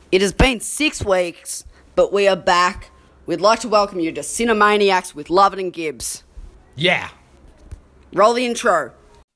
It has been 6 weeks, but we are back. We'd like to welcome you to Cinemaniacs with Lovett and Gibbs. Yeah. Roll the intro.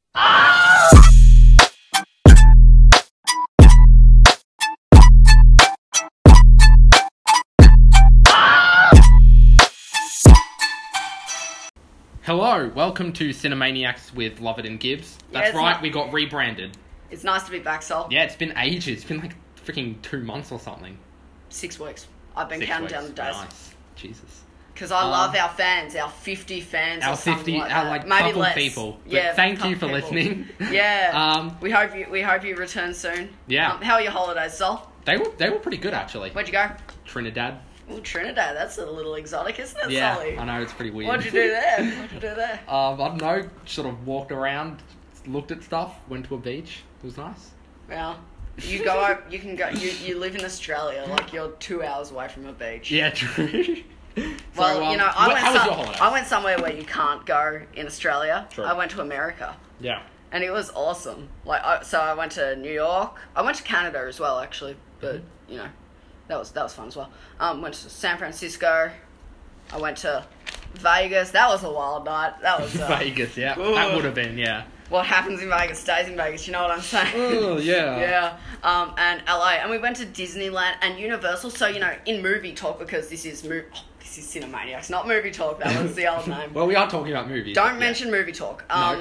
Hello, welcome to Cinemaniacs with Lovett and Gibbs. That's right, we got rebranded. It's nice to be back, Sol. Yeah, it's been ages. It's been like freaking 2 months or something. 6 weeks. I've been 6 counting weeks. down the days. Nice. Jesus. Because I love our fans, our 50 fans. Our or something 50, like our that. like Maybe couple less. people. But Yeah, thank you for couple people. listening. Yeah. We hope you return soon. Yeah. How are your holidays, Sol? They were pretty good actually. Where'd you go? Trinidad. Ooh, Trinidad. That's a little exotic, isn't it, Yeah, Solly? I know, it's pretty weird. What'd you do there? I don't know, sort of walked around, looked at stuff, went to a beach. It was nice. Well, you go. You can go. You live in Australia, like you're 2 hours away from a beach. Yeah, true. Well, how was your holiday? I went somewhere where you can't go in Australia. True. I went to America. Yeah. And it was awesome. So I went to New York. I went to Canada as well, actually. But that was fun as well. Went to San Francisco. I went to Vegas. That was a wild night. That was Vegas, yeah. Ooh. That would have been, yeah. What happens in Vegas stays in Vegas. You know what I'm saying? Oh, yeah. Yeah. And LA, and we went to Disneyland and Universal. So in movie talk, because this is Cinemaniacs, not movie talk. That was the old name. Well, we are talking about movies. Don't mention movie talk. No.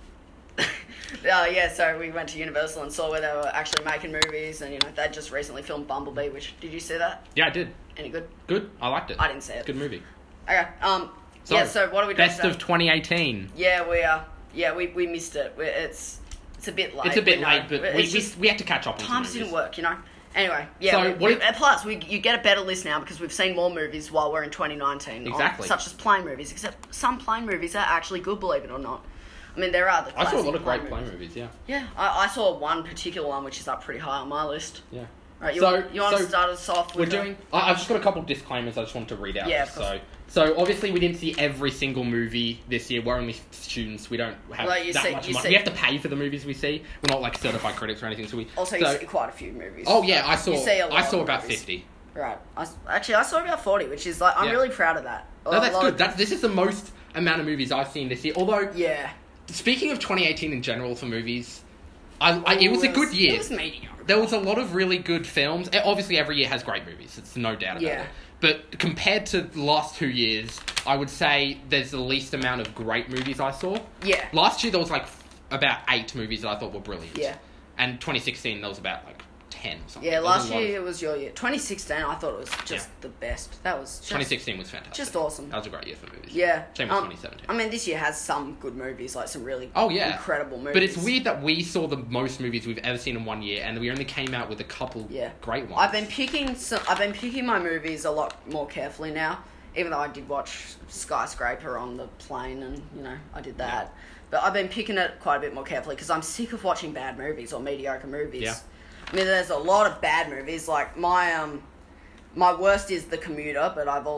So we went to Universal and saw where they were actually making movies, and they just recently filmed Bumblebee. Which, did you see that? Yeah, I did. Any good? Good. I liked it. I didn't see it. Good movie. Okay. So what are we doing? Best of 2018. Yeah, we are. Yeah, we missed it. It's a bit late. It's a bit late, but it's we had to catch up on some times movies. didn't work, Anyway, yeah. So you get a better list now because we've seen more movies while we're in 2019. Exactly. Such as plane movies, except some plane movies are actually good, believe it or not. I mean, there are the classic I saw a lot of great plane plane movies, yeah. Yeah, I saw one particular one which is up pretty high on my list. Yeah. Right, you want to start us off with... I've just got a couple of disclaimers I just wanted to read out. Yeah, of course. So obviously we didn't see every single movie this year. We're only students. We don't have that much money. We have to pay for the movies we see. We're not like certified critics or anything. You see quite a few movies. Oh yeah, I saw about movies. 50. Right. I saw about 40, which is like I'm really proud of that. No, that's good. This is the most amount of movies I've seen this year. Although speaking of 2018 in general for movies, it was a good year. It was mediocre. There was a lot of really good films. Obviously, every year has great movies. It's no doubt about it. But compared to the last 2 years, I would say there's the least amount of great movies I saw. Yeah. Last year, there was about 8 movies that I thought were brilliant. Yeah. And 2016, there was about 10 or something. Yeah, last year it was your year. 2016, I thought it was just the best. That was just... 2016 was fantastic. Just awesome. That was a great year for movies. Yeah. Same with 2017. I mean, this year has some good movies, like some really incredible movies. But it's weird that we saw the most movies we've ever seen in 1 year, and we only came out with a couple great ones. I've been picking my movies a lot more carefully now, even though I did watch Skyscraper on the plane, and, I did that. Yeah. But I've been picking it quite a bit more carefully, because I'm sick of watching bad movies or mediocre movies. Yeah. I mean, there's a lot of bad movies. Like my worst is The Commuter, but I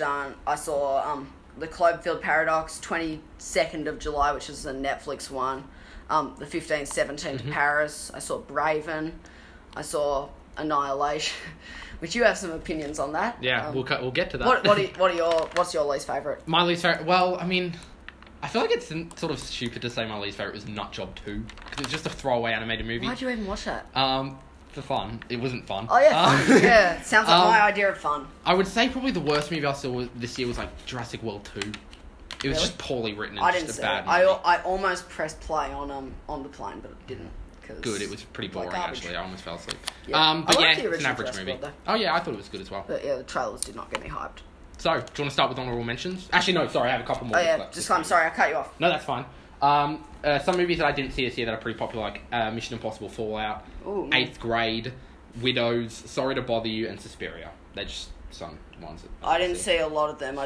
saw The Cloverfield Paradox, 22nd of July, which is a Netflix one. The 15-17 to Paris. I saw Braven. I saw Annihilation, which you have some opinions on that. Yeah, we'll get to that. What's your least favourite? My least favourite. Well, I mean, I feel like it's sort of stupid to say my least favourite was Nutjob 2, because it's just a throwaway animated movie. Why'd you even watch that? For fun. It wasn't fun. Oh, yeah, fun. Yeah, sounds like my idea of fun. I would say probably the worst movie I saw this year was Jurassic World 2. It was just poorly written and just a bad movie. I almost pressed play on the plane, but it didn't. Good, it was pretty boring actually. I almost fell asleep. Yeah. But it's an average movie. Oh yeah, I thought it was good as well. But yeah, the trailers did not get me hyped. So, do you want to start with honourable mentions? Actually, no, sorry, I have a couple more. Oh yeah, I'm sorry, I cut you off. No, that's fine. Some movies that I didn't see this year that are pretty popular, like Mission Impossible Fallout, 8th Grade, Widows, Sorry to Bother You, and Suspiria. They're just some ones that I didn't see a lot of them.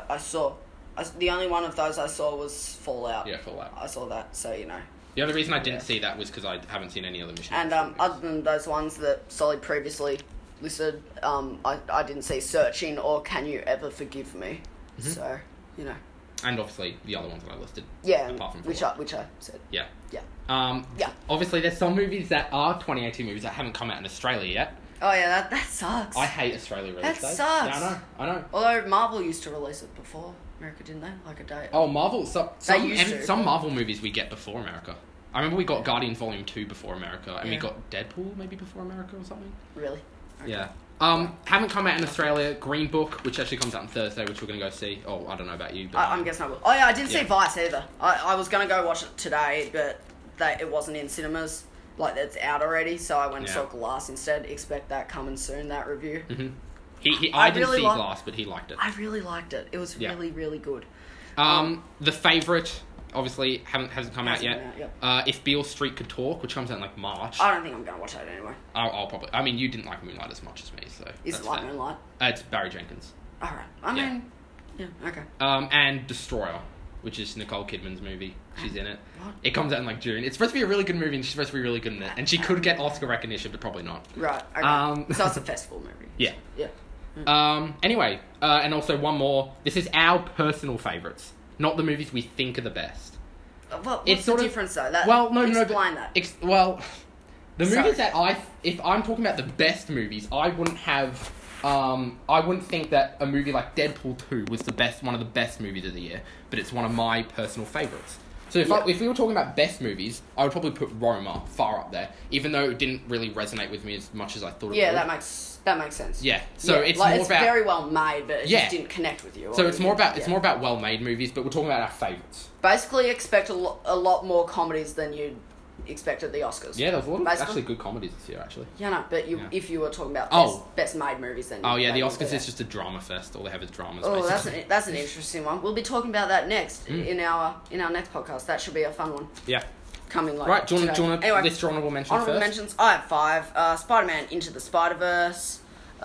The only one of those I saw was Fallout. Yeah, Fallout. I saw that, so The only reason I didn't see that was because I haven't seen any other Mission Impossible movies. Other than those ones that Solly previously listed, I didn't see Searching or Can You Ever Forgive Me. Mm-hmm. So, And obviously the other ones that I listed. Yeah, apart from which I said. Yeah. Obviously, there's some movies that are 2018 movies that haven't come out in Australia yet. Oh yeah, that sucks. I hate Australia release That days. sucks. Yeah, I know. Although Marvel used to release it before America, didn't they? Like a day. Oh, Marvel. Some used to. some Marvel movies we get before America. I remember we got Guardians Volume 2 before America, and we Yeah. got Deadpool maybe before America or something. Really? Okay. Yeah. Haven't come out in Australia. Green Book, which actually comes out on Thursday, which we're going to go see. Oh, I don't know about you. But, I'm guessing I will. Oh yeah, I didn't see Yeah. Vice either. I was going to go watch it today, but it wasn't in cinemas. Like, it's out already, so I went and saw Glass instead. Expect that coming soon, that review. Mm-hmm. I didn't see Glass, but he liked it. I really liked it. It was really, really good. The Favourite, obviously, hasn't come out yet. Yep. If Beale Street Could Talk, which comes out in, like, March. I don't think I'm going to watch that anyway. I'll probably... I mean, you didn't like Moonlight as much as me, so... Is it like Moonlight? It's Barry Jenkins. Alright. I mean... Yeah, okay. And Destroyer, which is Nicole Kidman's movie. She's in it. What? It comes out in, like, June. It's supposed to be a really good movie, and she's supposed to be really good in it. And she could get Oscar recognition, but probably not. Right, okay. So it's a festival movie. Yeah. Yeah. Anyway, and also one more. This is our personal favourites, not the movies we think are the best. Well, It's what's the difference, though? Explain that. The movies that if I'm talking about the best movies, I wouldn't think that a movie like Deadpool 2 was one of the best movies of the year, but it's one of my personal favourites. So if we were talking about best movies, I would probably put Roma far up there, even though it didn't really resonate with me as much as I thought it would. Yeah, that makes sense. Yeah, so it's like, more it's about... very well made, but it just didn't connect with you. So it's more about well-made movies, but we're talking about our favourites. Basically, expect a lot more comedies than you'd expect at the Oscars. Yeah, there's a lot of actually good comedies this year, actually. Yeah, no, but if you were talking about best made movies, then... Oh, yeah, the Oscars is just a drama fest. All they have is dramas, basically. That's an interesting one. We'll be talking about that next in our next podcast. That should be a fun one. Yeah. Coming like right, do you want to anyway, list your honourable mentions honourable first? mentions, I have 5. Spider-Man Into the Spider-Verse,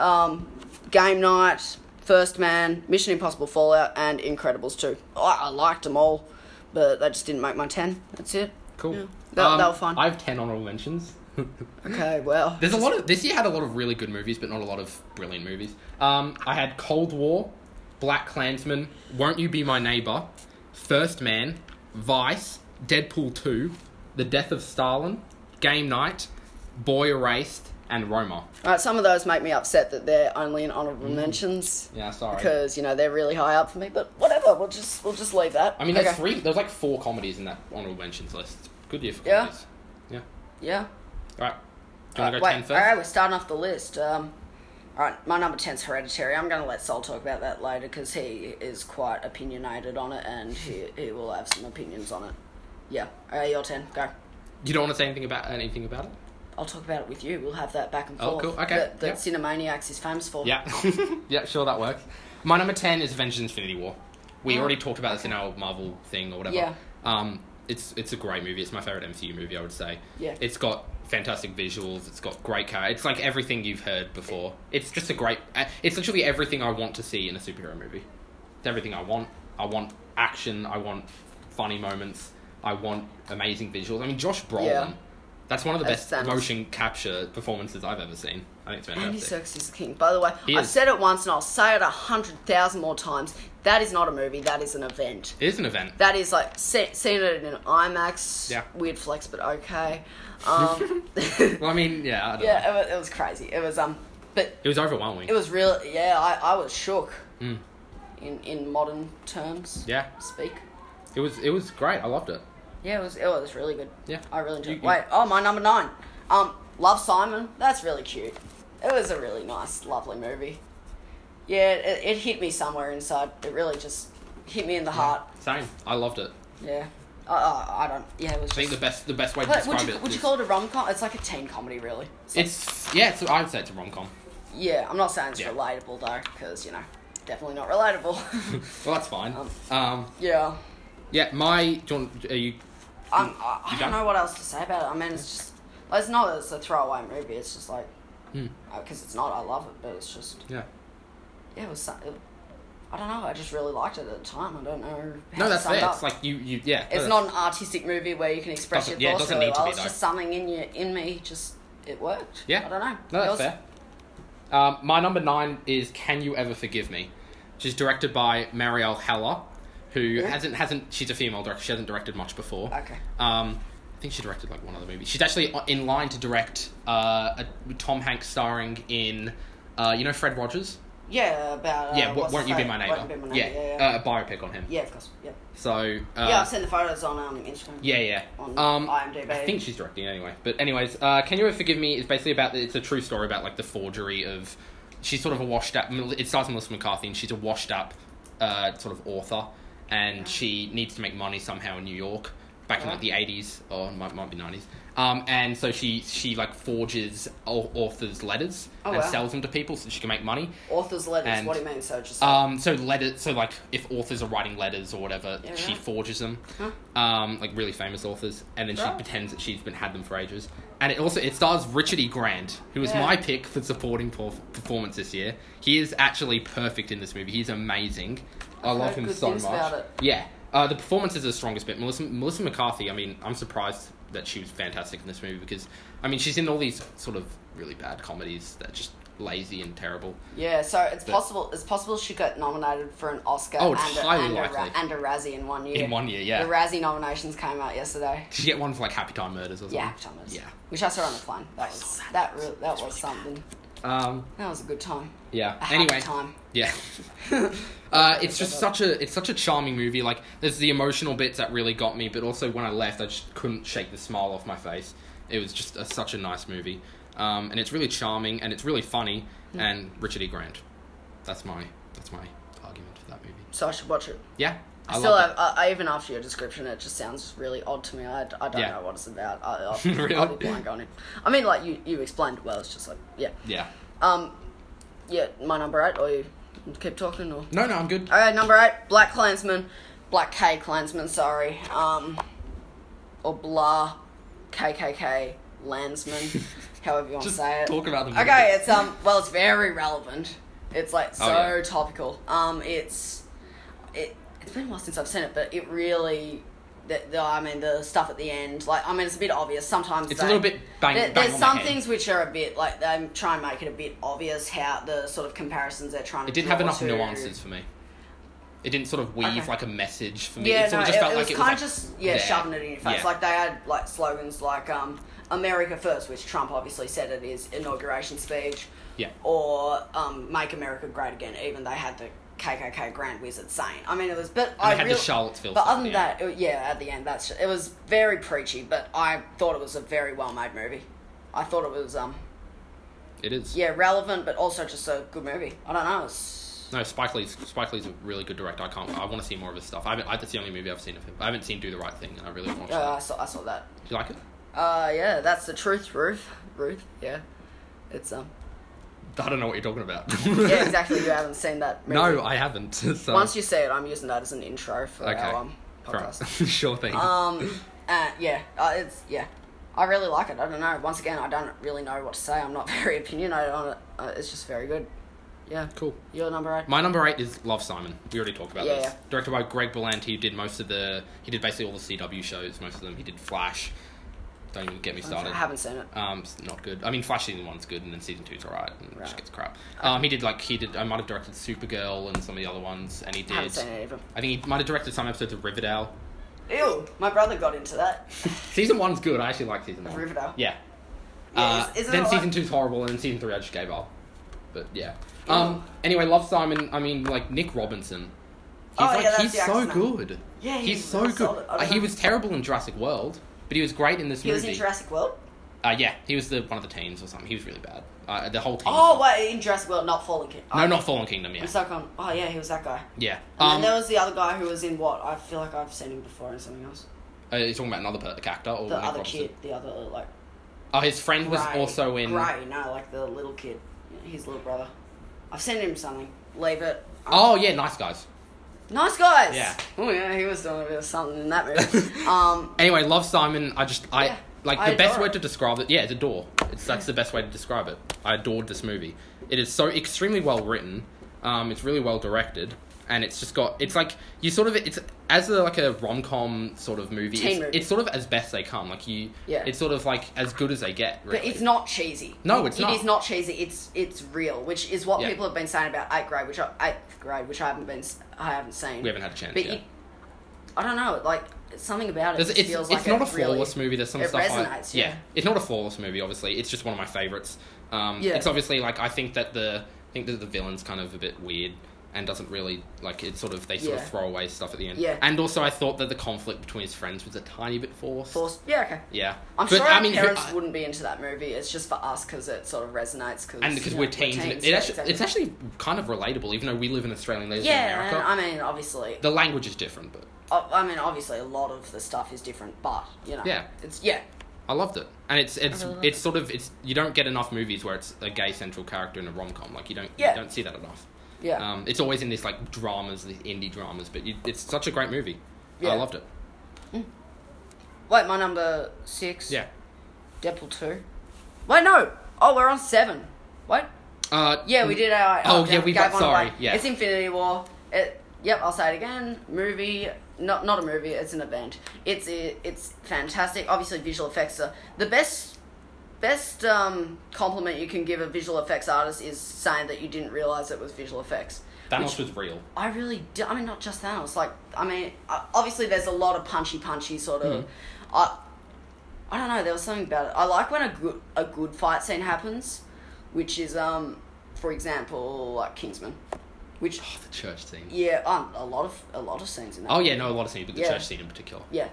Game Night, First Man, Mission Impossible Fallout, and Incredibles 2. I liked them all, but they just didn't make my 10. That's it. Cool. Yeah. They were fun. I have 10 honourable mentions. Okay, well... This year had a lot of really good movies, but not a lot of brilliant movies. I had Cold War, Black Klansman, Won't You Be My Neighbour, First Man, Vice, Deadpool 2, The Death of Stalin, Game Night, Boy Erased, and Roma. Alright, some of those make me upset that they're only in honourable mentions. Yeah, sorry. Because, they're really high up for me, but whatever, we'll just leave that. I mean, there's like 4 comedies in that honourable mentions list. Good year for comedies. Yeah. Alright. Do you want to go 10 first? Alright, we're starting off the list. Alright, my number 10's Hereditary. I'm going to let Sol talk about that later because he is quite opinionated on it and he will have some opinions on it. Yeah. Alright, your 10. Go. You don't want to say anything about it? I'll talk about it with you. We'll have that back and forth. Oh, cool. Okay. That Cinemaniacs is famous for. Yeah. Yeah, sure, that works. My number 10 is Avengers Infinity War. We already talked about this in our Marvel thing or whatever. Yeah. It's a great movie. It's my favourite MCU movie, I would say. Yeah. It's got fantastic visuals. It's got great characters. It's like everything you've heard before. It's just a great... It's literally everything I want to see in a superhero movie. It's everything I want. I want action. I want funny moments. I want amazing visuals. I mean, Josh Brolin... Yeah. That's one of the best motion capture performances I've ever seen. I think it's fantastic. Andy Serkis is the king. By the way, I've said it once and I'll say it 100,000 more times. That is not a movie. That is an event. It is an event. That is like seeing it in IMAX. Yeah. Weird flex, but okay. Well, I mean, yeah. I don't know. It was crazy. It was but it was overwhelming. It was real. Yeah, I was shook. In modern terms. Yeah. Speak. It was great. I loved it. Yeah, it was really good. Yeah. I really enjoyed it. Wait, my number 9. Love, Simon. That's really cute. It was a really nice, lovely movie. Yeah, it hit me somewhere inside. It really just hit me in the heart. Same. I loved it. Yeah. I don't... Yeah, it was just... I think the best way to describe it... Would you call it a rom-com? It's like a teen comedy, really. I would say it's a rom-com. Yeah, I'm not saying it's relatable, though, because, definitely not relatable. Well, that's fine. Yeah. Yeah, I don't know what else to say about it. I mean, it's just... It's not that it's a throwaway movie. It's just like... Because it's not. I love it, but it's just... Yeah. Yeah, it was... I don't know. I just really liked it at the time. I don't know how No, that's to sum it fair. up. It's like you yeah. It's not an artistic movie where you can express your thoughts really well. It's just something in me. Just... It worked. Yeah. I don't know. No, that's fair. My number 9 is Can You Ever Forgive Me? Which is directed by Marielle Heller, who hasn't she's a female director, she hasn't directed much before. Okay. I think she directed like one other movie. She's actually in line to direct Tom Hanks starring in, Fred Rogers? Yeah, about... Won't You Be My Neighbour? Won't You Be My Neighbour, yeah. A biopic on him. Yeah, of course, yeah. So... I've seen the photos on Instagram. Yeah. On IMDb. I think she's directing anyway. But anyways, Can You Ever Forgive Me is basically it's a true story about, like, the forgery of... She's sort of a washed-up... It stars Melissa McCarthy, and she's a washed-up sort of author, and she needs to make money somehow in New York, back in, like, the 80s, or might be 90s. And so she like forges authors' letters and sells them to people so she can make money. Authors' letters, what do you mean? So just so like if authors are writing letters or whatever, she forges them. Like really famous authors, and then she pretends that she's had them for ages. And it stars Richard E. Grant, who was my pick for supporting performance this year. He is actually perfect in this movie. He's amazing. I love him so much. About it. Yeah. The performance is the strongest bit. Melissa McCarthy, I mean, I'm surprised that she was fantastic in this movie because, I mean, she's in all these sort of really bad comedies that are just lazy and terrible. Yeah, so it's possible she got nominated for an Oscar and a Razzie in 1 year. In 1 year, yeah. The Razzie nominations came out yesterday. Did she get one for like Happy Time Murders or something? Yeah, Happy Time Murders. Yeah. Which I saw on the plane. That was something. That was a good time. Yeah. Happy time. Yeah. It's just such a charming movie. Like, there's the emotional bits that really got me, but also when I left, I just couldn't shake the smile off my face. It was just such a nice movie, and it's really charming and it's really funny. And Richard E. Grant, that's my argument for that movie. So I should watch it. Yeah. I even after your description, it just sounds really odd to me. I don't know what it's about. I'll be blind going in. I mean, like you explained it well. It's just like Yeah. My number 8, or you keep talking, or no, I'm good. All right, number 8, Black K Klansman, sorry, or blah KKK Landsman, however you want to say it. Talk about the movie. Okay, it's it's very relevant. It's like topical. It's been a while since I've seen it, but it really, the stuff at the end, it's a bit obvious. Sometimes it's a little bit bang there's on some the head. things which are a bit, like, they try and make it a bit obvious how the sort of comparisons they're trying to do. It didn't have enough nuances for me. It didn't sort of weave like a message for me. Yeah, it sort of just felt like it was kind of just shoving it in your face. Yeah. Like, they had like slogans like America First, which Trump obviously said at his inauguration speech. Yeah. Or Make America Great Again. Even they had the KKK Grand Wizard saying. I mean, it was, but and they had the Charlottesville. But other than that, at the end, it was very preachy. But I thought it was a very well made movie. I thought it was It is. Yeah, relevant, but also just a good movie. I don't know. No, Spike Lee's a really good director. I want to see more of his stuff. That's the only movie I've seen of him. I haven't seen Do the Right Thing, and I really want to watch that. I saw that. Did you like it? Yeah, that's the truth, Ruth. Yeah, it's I don't know what you're talking about. Yeah, exactly. You haven't seen that movie. No, I haven't. So. Once you see it, I'm using that as an intro for our podcast. Sure thing. I really like it. I don't know. Once again, I don't really know what to say. I'm not very opinionated on it. It's just very good. Yeah. Cool. Your number 8? My number 8 is Love, Simon. We already talked about this. Yeah. Directed by Greg Berlanti. He did basically all the CW shows, most of them. He did Flash. Don't even get me started. I haven't seen it. It's not good. I mean, Flash season 1's good, and then season 2's alright, and it just gets crap. I might have directed Supergirl and some of the other ones, and he did. I haven't seen any of them. I think he might have directed some episodes of Riverdale. Ew, my brother got into that. Season 1's good. I actually like season 1. Riverdale? Yeah. Then season 2's horrible, and then season 3 I just gave up. But yeah. Anyway, Love, Simon. I mean, like, Nick Robinson. He's so good. Yeah, he's so good. He was terrible in Jurassic World, but he was great in this movie. He was in Jurassic World? Yeah, he was one of the teens or something. He was really bad. The whole team. Oh, wait, in Jurassic World, not Fallen Kingdom. No, not Fallen Kingdom, yeah. Oh, yeah, he was that guy. Yeah. And then there was the other guy who was in what? I feel like I've seen him before in something else. You're talking about another actor? Or the Nick other Robinson? kid, the other, like... Oh, his friend was also in... Gray, no, like the little kid. His little brother. I've seen him in something. Leave It. Oh, yeah, Nice Guys. Nice Guys! Yeah. Oh, yeah, he was doing a bit of something in that movie. Anyway, Love, Simon, the best word to describe it, it's adore. That's the best way to describe it. I adored this movie. It is so extremely well written. It's really well directed, and it's just got. It's like you sort of. It's as a rom-com sort of movie. It's sort of as best they come. It's sort of like as good as they get. Really. But it's not cheesy. No, it's not. It is not cheesy. It's real, which is what people have been saying about eighth grade, which I haven't seen. We haven't had a chance. But I don't know. Like, something about it There's- just it's feels like not a it really- flawless movie. There's some it stuff. resonates, yeah. It's not a flawless movie. Obviously, it's just one of my favorites. It's obviously like I think that the villain's kind of a bit weird and doesn't really like it. Sort of they sort of throw away stuff at the end. Yeah. And also, I thought that the conflict between his friends was a tiny bit forced. Yeah, okay. Yeah. I'm sure our parents wouldn't be into that movie. It's just for us because it sort of resonates. Because we're teens. And it's actually kind of relatable, even though we live in Australia and they live in America. Yeah, I mean, obviously. The language is different, but... I mean, obviously, a lot of the stuff is different, but, you know. Yeah. I loved it. And it's sort of... You don't get enough movies where it's a gay central character in a rom-com. Like, you don't see that enough. Yeah. It's always in this, like, dramas, the indie dramas, but it's such a great movie. Yeah. I loved it. Wait, my number 6? Yeah. Deadpool 2. Wait, no! Oh, we're on 7. Wait. Yeah, we did our... we got... Sorry, yeah. It's Infinity War. Yep, I'll say it again. Movie... Not a movie, it's an event. It's fantastic. Obviously, visual effects are... The best compliment you can give a visual effects artist is saying that you didn't realise it was visual effects. Thanos was real. I really do. I mean, not just Thanos. Like, I mean, obviously there's a lot of punchy sort of... I don't know, there was something about it. I like when a good fight scene happens, which is, for example, like Kingsman. Which... Oh, the church scene. Yeah, a lot of scenes in that. Oh, yeah, no, a lot of scenes, but the church scene in particular. Yeah.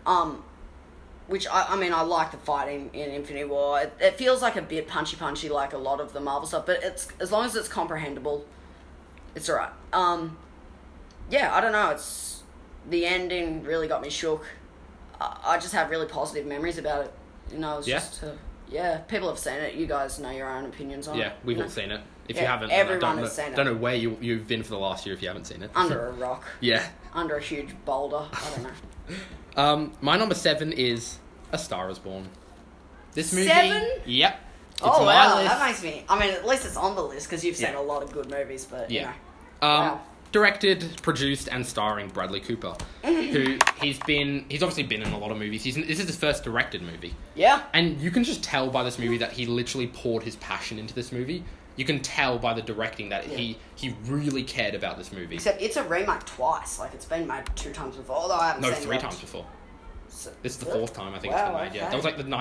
Which, I mean, I like the fighting in Infinity War. It feels like a bit punchy like a lot of the Marvel stuff, but it's as long as it's comprehensible, it's alright. Yeah, I don't know, it's... The ending really got me shook. I just have really positive memories about it. You know, it's just... yeah, people have seen it. You guys know your own opinions on it. Yeah, we've all seen it. If you haven't, everyone has seen it. Don't know where you've been for the last year if you haven't seen it. Under a rock. Yeah. Under a huge boulder. I don't know. My number 7 is A Star Is Born. This movie... 7? Yep. It's Oh, my wow. list. That makes me... I mean, at least it's on the list because you've seen a lot of good movies, but, you know. Wow. Directed, produced, and starring Bradley Cooper, who he's obviously been in a lot of movies. This is his first directed movie. Yeah. And you can just tell by this movie that he literally poured his passion into this movie. You can tell by the directing that he really cared about this movie. Except it's a remake twice. Like, it's been made 2 times before, although I haven't seen it. No, 3 times before. This is the 4th time I think it's been made. Yeah, that was like the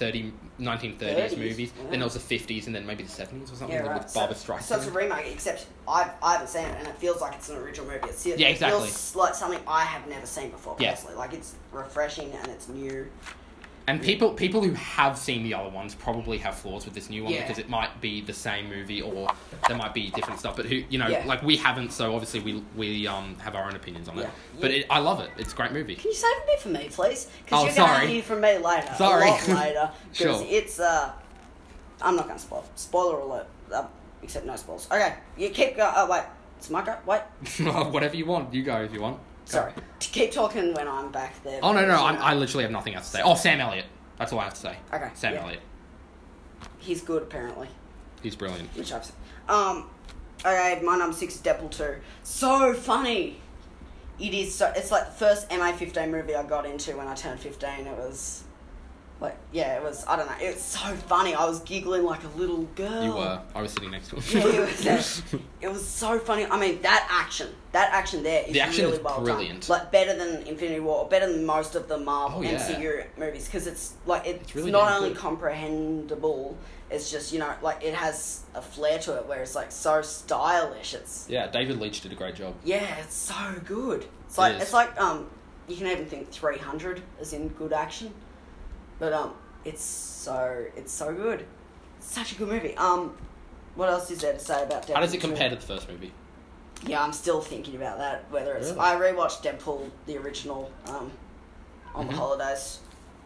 1930s movies. Yeah. Then there was the 50s, and then maybe the 70s or something with So, Barbra Streisand. so it's a remake, except I haven't seen it, and it feels like it's an original movie. It exactly. feels like something I have never seen before, Yeah. personally. Like, it's refreshing and it's new. And people who have seen the other ones probably have flaws with this new one because it might be the same movie or there might be different stuff. But like we haven't, so obviously we have our own opinions on it. But I love it. It's a great movie. Can you save a bit for me, please? Because Oh, you're sorry. going to hear from me later. Sorry. A lot later. Because Sure. it's I'm not going to spoil. Spoiler alert. Except no spoilers. Okay, you keep going. Oh wait, it's my go. Wait. Whatever you want, you go if you want. Sorry. Keep talking when I'm back there. Oh no, I literally have nothing else to say. Oh, Sam Elliott. That's all I have to say. Okay. Sam Elliott. He's good apparently. He's brilliant. Which I've seen. Okay, my number 6 is Deadpool 2. So funny. It is so... It's like the first MA15 movie I got into when I turned 15. It was... Like, yeah, it was... I don't know. It was so funny. I was giggling like a little girl. You were. I was sitting next to him. Yeah, it was so funny. I mean, that action there is really well brilliant. done. Like, better than Infinity War, or better than most of the Marvel Oh, yeah. MCU movies, because it's, like, it's really not damn only good. comprehensible, it's just, you know, like, it has a flair to it where it's, like, so stylish. It's... Yeah, David Leitch did a great job. Yeah, it's so good. It's like, you can even think 300 as in good action. But, it's so good. It's such a good movie. What else is there to say about Deadpool? How does it 2? compare to the first movie? Yeah, I'm still thinking about that. Whether it's... Really? I rewatched Deadpool, the original, on the holidays.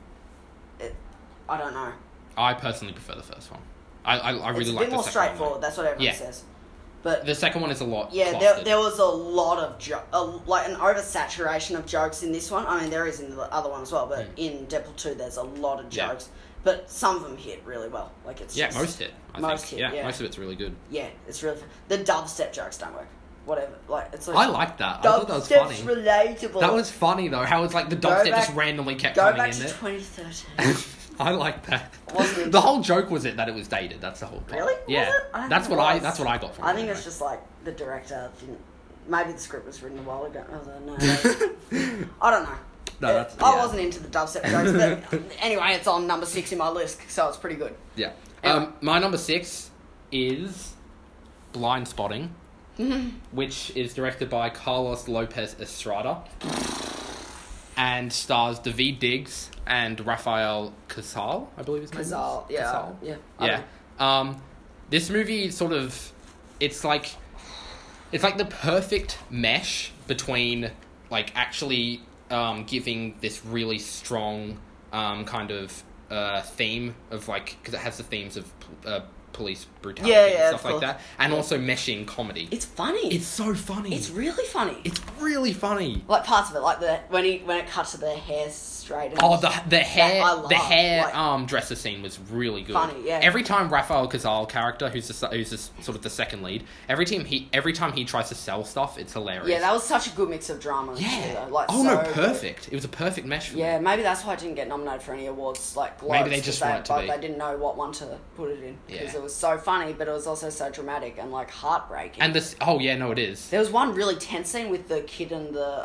I don't know. I personally prefer the first one. I really like the second one. It's a bit more straightforward. One. That's what everyone says. But the second one is a lot. yeah, there was a lot of like an oversaturation of jokes in this one. I mean, there is in the other one as well, but in Deadpool 2, there's a lot of jokes. But some of them hit really well. Like it's just, most hit. I think. Yeah, most of it's really good. Yeah, it's really fun. The dubstep jokes don't work. Whatever, like it's like I liked that. I thought that was funny. Dubstep's relatable. That was funny though. How it's like the dubstep just randomly kept coming in there. Go back to 2013. I like that. Wasn't it? The whole joke was that it was dated. That's the whole part. Really? Yeah. Was it? I don't That's think what it I. was. That's what I got from it. I think anyway. it's just like the director didn't. Maybe the script was written a while ago. I don't know. I don't know. No, that's... I yeah. wasn't into the dubstep jokes, but anyway, it's on number 6 in my list, so it's pretty good. Yeah. Anyway. My number 6 is Blind Spotting, which is directed by Carlos Lopez Estrada and stars David Diggs and Rafael Casal, I believe his name is. Casal, yeah. Casal. Yeah. Yeah. This movie sort of... It's like the perfect mesh between, like, actually giving this really strong kind of theme of, like... Because it has the themes of police brutality and stuff like that. And also meshing comedy. It's funny. It's so funny. It's really funny. It's really funny. Like parts of it, like when it cuts to their hair straight. And Oh, the hair I love, like, dresser scene was really good. Funny, yeah. Every time Rafael Casal character, who's sort of the second lead, every time he tries to sell stuff, it's hilarious. Yeah, that was such a good mix of drama. And Yeah. shit, though. Like, oh so no, good. perfect. It was a perfect mesh for me. Yeah, maybe that's why I didn't get nominated for any awards, like Globes. Maybe they just want it to be. They didn't know what one to put it in because it was so funny, but it was also so dramatic and like heartbreaking. And this, oh yeah, no, it is. There was one really tense scene with the kid and the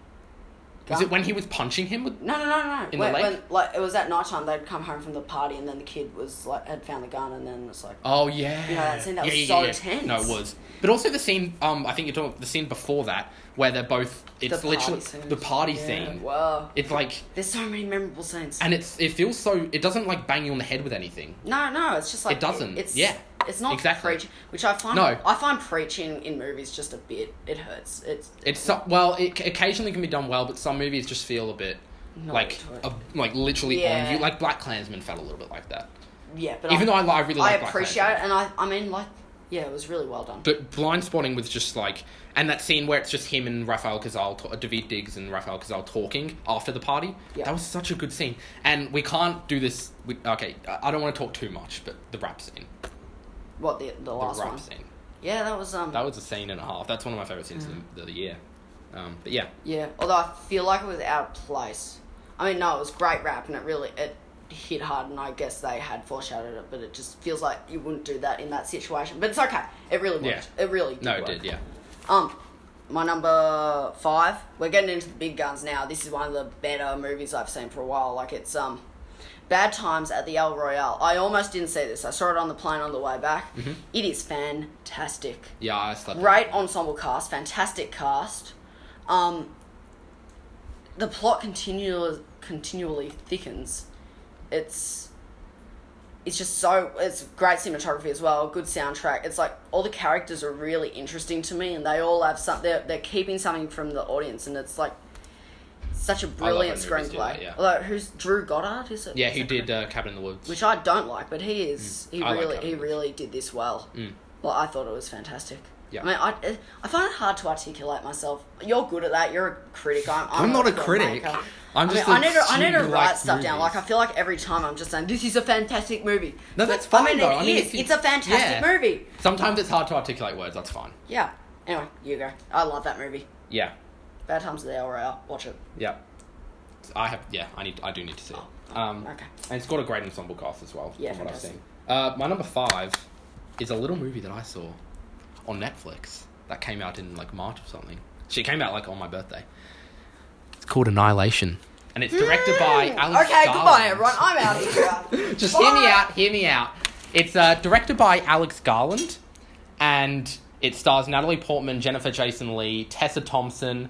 Was it when he was punching him with? No. In the leg? When, like, it was at night time. They'd come home from the party, and then the kid was like had found the gun, and then it's like, Oh yeah. You know, that scene, that was so tense. No, it was. But also the scene. I think you're talking the scene before that, where they're both. It's the literally party the party yeah, scene. Wow, It's like, there's so many memorable scenes. and it feels so. It doesn't like bang you on the head with anything. No, it's just like It doesn't. It's Yeah. It's not Exactly. preaching, which I find. No. I find preaching in movies just a bit. It hurts. It's so, well, it occasionally can be done well, but some movies just feel a bit Not like into it. like literally Yeah. on you. Like Black Klansman felt a little bit like that. Yeah, but Even though I really like Black appreciate Klansman. it, and I mean, like, yeah, it was really well done. But Blind Spotting was just like, and that scene where it's just him and Rafael Casal, David Diggs and Rafael Casal talking after the party. Yeah. That was such a good scene. And we can't do this. Okay, I don't want to talk too much, but the rap scene, What the the last rap one? scene, Yeah, that was that was a scene and a half. That's one of my favorite scenes of the year. But yeah, Yeah, although I feel like it was out of place. I mean, no, it was great rap, and it hit hard, and I guess they had foreshadowed it, but it just feels like you wouldn't do that in that situation. But it's okay. It really worked. Yeah. It really did no, it work. did. Yeah. My number 5. We're getting into the big guns now. This is one of the better movies I've seen for a while. Like, it's Bad Times at the El Royale. I almost didn't see this. I saw it on the plane on the way back. Mm-hmm. It is fantastic. Yeah, I slept. Great ensemble cast, fantastic cast. The plot continually thickens. It's just so, it's great cinematography as well, good soundtrack. It's like all the characters are really interesting to me, and they all have they're keeping something from the audience, and it's like such a brilliant when movies do screenplay. that, yeah. Although who's Drew Goddard? Is it? Yeah, is who it did correct? Cabin in the Woods? Which I don't like, but he is. I like Cabin He in the really did this well. Well, I thought it was fantastic. Yeah. I mean, I find it hard to articulate myself. You're good at that. You're a critic. I'm not a critic. filmmaker. I'm just I a need student to who write likes stuff down. movies. Like, I feel like every time I'm just saying, this is a fantastic movie. No, that's But, fine, I mean, though. it I mean, is. if you- It's a fantastic Yeah. movie. Sometimes it's hard to articulate words. That's fine. Yeah. Anyway, you go. I love that movie. Yeah. Bad Times at the El Royale. Watch it. Yeah. I do need to see it. Okay. And it's got a great ensemble cast as well. Yeah, from what I've fantastic. seen. My number 5 is a little movie that I saw on Netflix that came out in like March or something. She came out like on my birthday. It's called Annihilation, and it's directed by Alex Okay, Garland. goodbye, everyone. I'm out of here. Just Bye. hear me out. It's directed by Alex Garland, and it stars Natalie Portman, Jennifer Jason Leigh, Tessa Thompson,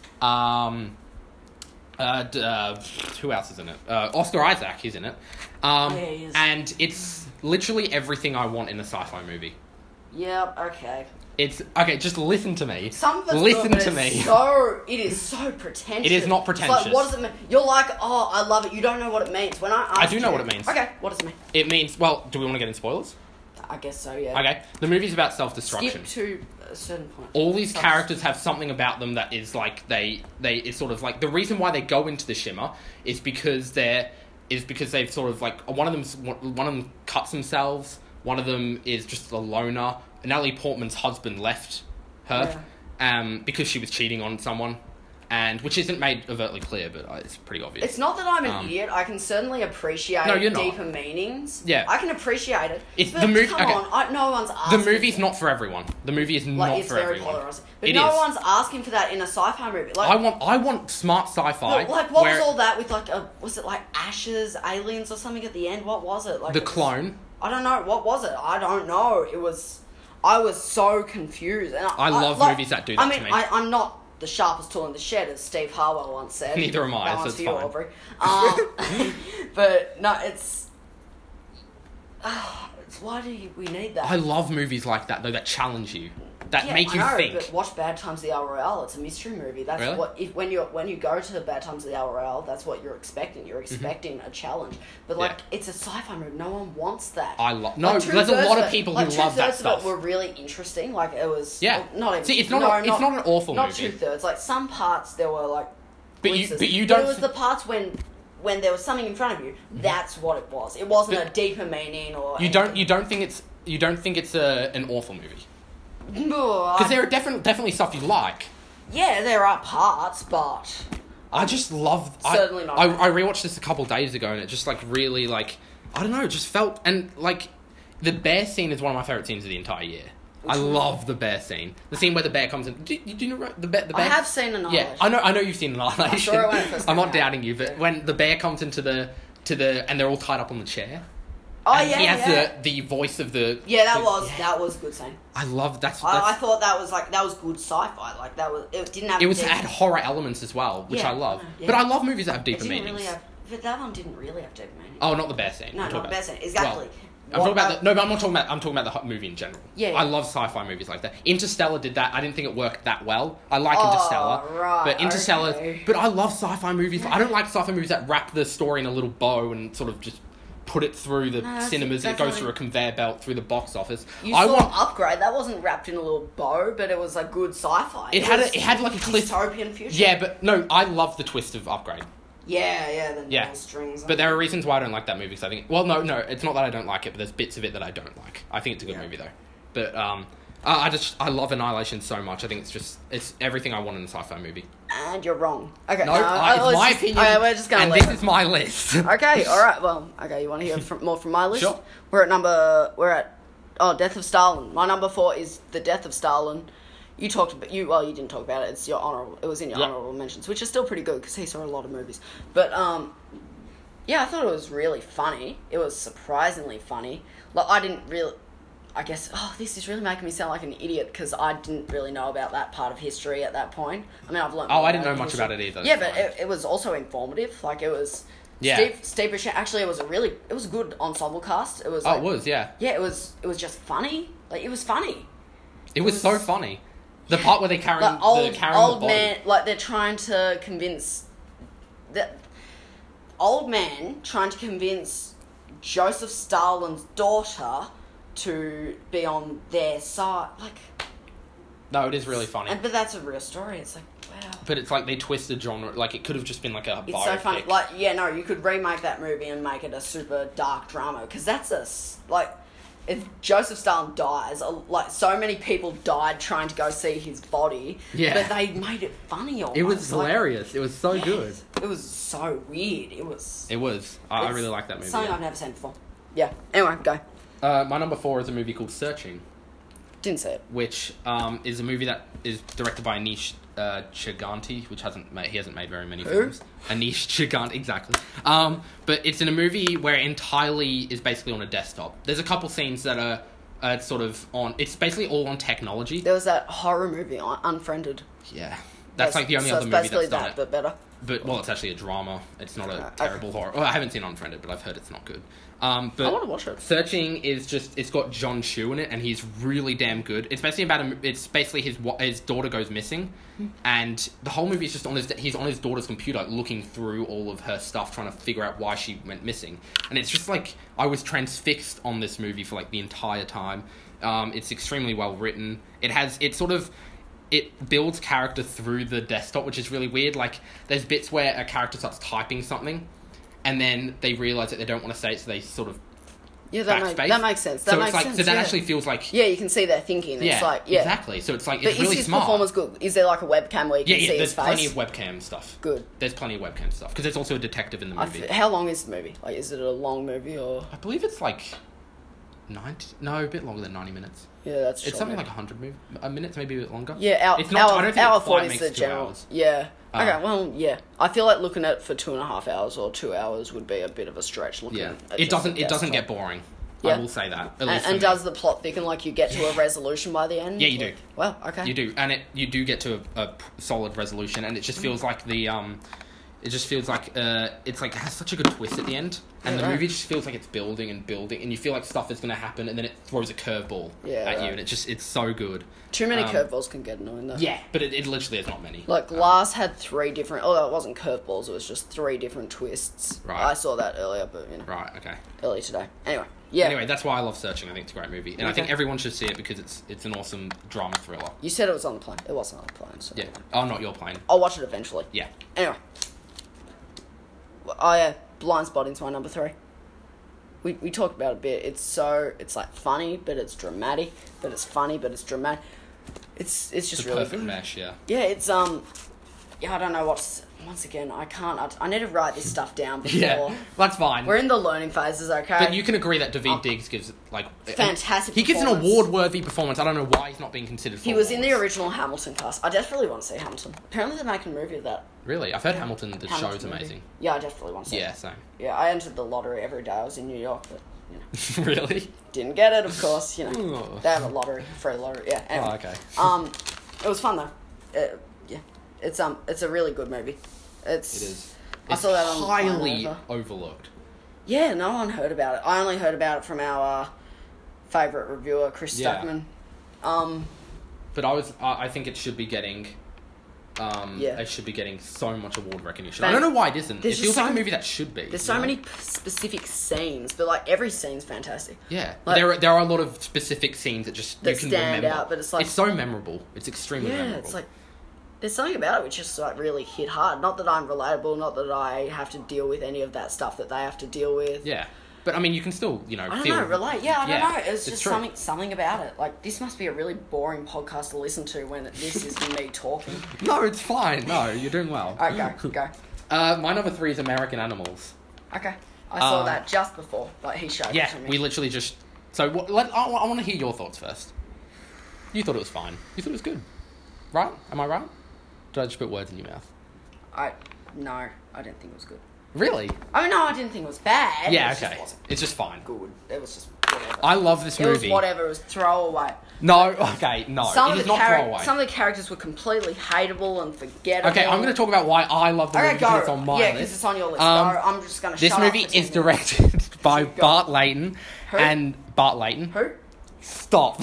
who else is in it? Oscar Isaac, he's in it. Yeah, he is. And it's literally everything I want in a sci-fi movie. Yep, okay. It's okay. Just listen to me. Some of it's listen good, but to me. It is so pretentious. It is not It's pretentious. like, what does it mean? You're like, oh, I love it. You don't know what it means. When I ask do know you- what it means. Okay, what does it mean? It means, well, do we want to get in spoilers? I guess so, yeah. Okay. The movie's about self-destruction. Skip to a certain point. All these Self- characters have something about them that is like it's sort of like the reason why they go into the shimmer is because they've sort of like one of them cuts themselves, one of them is just a loner. Natalie Portman's husband left her because she was cheating on someone. and which isn't made overtly clear, but it's pretty obvious. It's not that I'm an idiot. I can certainly appreciate deeper meanings. Yeah. I can appreciate it. It's but the movie. come on, no one's asking. The movie's not for everyone. The movie is not for everyone. It's very polarizing. But no one's asking for that in a sci-fi movie. Like, I want smart sci-fi. Like, what was all that with, like, was it like Ashes, aliens or something at the end? What was it? Like The Clone. I don't know. What was it? I don't know. I was so confused. And I love movies that do that to me. I'm not the sharpest tool in the shed, as Steve Harwell once said. Neither am I, That so one's it's for you, fine. Aubrey. But no, it's why do we need that? I love movies like that, though, that challenge you, that make you think. But watch Bad Times at the El Royale. It's a mystery movie. That's Really? when you go to Bad Times at the El Royale, that's what you're expecting. You're expecting a challenge. But like, it's a sci-fi movie. No one wants that. There's a lot of people who love that stuff. Two-thirds of it were really interesting. Like, it was. Yeah. Well, not even. See, it's not an awful movie. Not 2/3. Like, some parts there were like. But glimpses. you don't. There was the parts when there was something in front of you. That's what it was. It wasn't a deeper meaning or. You don't think it's an awful movie. Because there are definitely stuff you like. Yeah, there are parts, but I just love. Certainly not. I rewatched this a couple days ago, and it just like really like I don't know. It just felt and like the bear scene is one of my favorite scenes of the entire year. I love the bear scene. The scene where the bear comes in. Do you know the bear? I have seen Annihilation. Yeah, I know you've seen Annihilation. I saw it when it first I'm came not doubting you, but when the bear comes into the and they're all tied up on the chair. Oh, and yeah, he has the voice of the... Yeah, that was a good scene. I love... I thought that was good sci-fi. Like, it didn't have... It had horror elements as well, which I love. But I love movies that have deeper meanings. But that one didn't really have deeper meanings. Oh, not the bear scene. No, not the bear scene. Exactly. I'm talking about but I'm talking about the movie in general. Yeah. I love sci-fi movies like that. Interstellar did that. I didn't think it worked that well. I like Interstellar. Right. But Interstellar... Okay. But I love sci-fi movies. I don't like sci-fi movies that wrap the story in a little bow and sort of just... put it through the cinemas and it goes through a conveyor belt through the box office. You saw Upgrade. That wasn't wrapped in a little bow, but it was like good sci-fi. It had like a cliff. Dystopian future. Yeah, but no, I love the twist of Upgrade. The strings. But there are reasons why I don't like that movie. Because I think, well, no, it's not that I don't like it, but there's bits of it that I don't like. I think it's a good movie though. But I love Annihilation so much. I think it's everything I want in a sci-fi movie. And you're wrong. Okay, no, it's my opinion. Okay, we're just gonna. This is my list. Okay, all right. Well, okay. You want to hear more from my list? Sure. We're at Death of Stalin. My number 4 is The Death of Stalin. You didn't talk about it. It's your honorable. It was in your honorable mentions, which is still pretty good because he saw a lot of movies. But yeah, I thought it was really funny. It was surprisingly funny. Like I guess, this is really making me sound like an idiot because I didn't really know about that part of history at that point. I mean, I've learned. I didn't know much about it either. Yeah, but it was also informative. Like it was. Yeah. Steve Buscemi. Actually, it was a good ensemble cast. It was. It was, yeah. Yeah, it was just funny. Like it was funny. It was so funny. The part where they carry like the old body. man, like they're trying to convince the old man trying to convince Joseph Stalin's daughter to be on their side. Like, no, it is really funny. but that's a real story. It's like, wow. But it's like they twisted genre. Like it could have just been like a. It's so funny. Like, yeah, no, you could remake that movie and make it a super dark drama because that's if Joseph Stalin dies, like so many people died trying to go see his body. Yeah. But they made it funny. Almost. It was hilarious. It was so good. It was so weird. It was. I really like that movie. Something I've never seen before. Yeah. Anyway, go. My number 4 is a movie called Searching. Didn't see it. Which is a movie that is directed by Anish Chaganty, which he hasn't made very many films. Anish Chaganty, exactly. But it's in a movie where it entirely is basically on a desktop. There's a couple scenes that are sort of on. It's basically all on technology. There was that horror movie, Unfriended. Yeah, that's like the only other movie that's done it. But better. But it's actually a drama. It's not a terrible horror. Well, I haven't seen Unfriended, but I've heard it's not good. But I want to watch it. Searching is it's got John Chu in it, and he's really damn good. It's basically his daughter goes missing, and the whole movie is just he's on his daughter's computer looking through all of her stuff, trying to figure out why she went missing. And it's just like I was transfixed on this movie for like the entire time. It's extremely well written. It builds character through the desktop, which is really weird. Like, there's bits where a character starts typing something, and then they realise that they don't want to say it, so they sort of Yeah, backspace. that makes sense. That so makes it's like sense, so that yeah. actually feels like Yeah, you can see their thinking. It's like, yeah. exactly. So it's like But it's really is his smart. performance good? Is there like a webcam where you can see there's his face? plenty of webcam stuff. Good. There's plenty of webcam stuff because there's also a detective in the movie. How long is the movie? Like, is it a long movie or? I believe it's like 90. No, a bit longer than 90 minutes. Yeah, that's. It's short something movie. like 100 minutes, maybe a bit longer. Yeah, It's not- I don't think hour it quite 40 is makes the 2 general. hours. Yeah. Okay, well, yeah. I feel like looking at it for 2.5 hours or 2 hours would be a bit of a stretch. Looking Yeah, at it just the doesn't desktop. get boring. Yeah. I will say that. At least for And me. does the plot thicken? Like you get to a resolution by the end? Yeah, you do. Well, okay. You do, and you do get to a solid resolution, and it just feels like it just feels like it's like it has such a good twist at the end, and the movie just feels like it's building and building, and you feel like stuff is going to happen, and then it throws a curveball at you, and it's so good. Too many curveballs can get annoying though. Yeah, but it literally is not many. Like Glass had 3 different. Although it wasn't curveballs, it was just 3 different twists. Right. I saw that earlier, but Right. Okay. early today. Anyway, Anyway, that's why I love Searching. I think it's a great movie, and I think everyone should see it because it's an awesome drama thriller. You said it was on the plane. It wasn't on the plane. So Yeah. Oh, not your plane. I'll watch it eventually. Yeah. Anyway. Oh yeah, Blind Spotting's my number 3. We talked about it a bit. It's like funny, but it's dramatic. But it's funny, but it's dramatic. It's just The really perfect good. mesh. Yeah. Yeah, it's yeah, I don't know what's. Once again, I can't. I need to write this stuff down before. Yeah, that's fine. We're in the learning phases, okay? But you can agree that Daveed Diggs gives like fantastic. He gives an performance. award-worthy performance. I don't know why he's not being considered. For He was in the awards. original Hamilton cast. I desperately want to see Hamilton. Apparently, they're making a movie of that. Really, I've heard Hamilton. The Hamilton show's movie. amazing. Yeah, I desperately want to see. Yeah, it. same. Yeah, I entered the lottery every day. I was in New York, but you know, Really? didn't get it. Of course, you know, Oh. they have a lottery, free lottery. Yeah. Anyway. Oh, okay. It was fun though. Yeah, it's a really good movie. It is. I saw that on highly Flying Over. overlooked. Yeah, no one heard about it. I only heard about it from our favourite reviewer, Chris Yeah. Stuckman. But I think it should be getting. It should be getting so much award recognition. I don't know why it isn't. It There's feels just like a so- movie that should be. There's so many specific scenes, but like every scene's fantastic. Yeah, Like- there are a lot of specific scenes that just That you can stand remember. out, but it's like- it's so memorable. It's extremely Yeah, memorable. it's like there's something about it which just like really hit hard. Not that I'm relatable, not that I have to deal with any of that stuff that they have to deal with. Yeah, but I mean, you can still I don't feel know, relate. Yeah, I don't know. It's just true. something about it. Like this must be a really boring podcast to listen to when this is me talking. No, it's fine. No, you're doing well. All right, go. My number 3 is American Animals. Okay, I saw that just before. Like he showed Yeah, it to me. we literally just. So I want to hear your thoughts first. You thought it was fine. You thought it was good, right? Am I right? Did I just put words in your mouth? No, I didn't think it was good. Really? I mean, no, I didn't think it was bad. Yeah. It just Okay. wasn't It's just fine. good. It was just whatever. I love this It was movie. whatever. It was throwaway. No. Okay. No. It is not throwaway. Some of the characters were completely hateable and forgettable. Okay, I'm going to talk about why I love the movie Okay, because go. it's on my Yeah, list. because it's on your list. Um, Go. I'm just going to This shut movie up for 10 is minutes. directed by Go. Bart Layton Who? and Bart Layton. Who? Stop.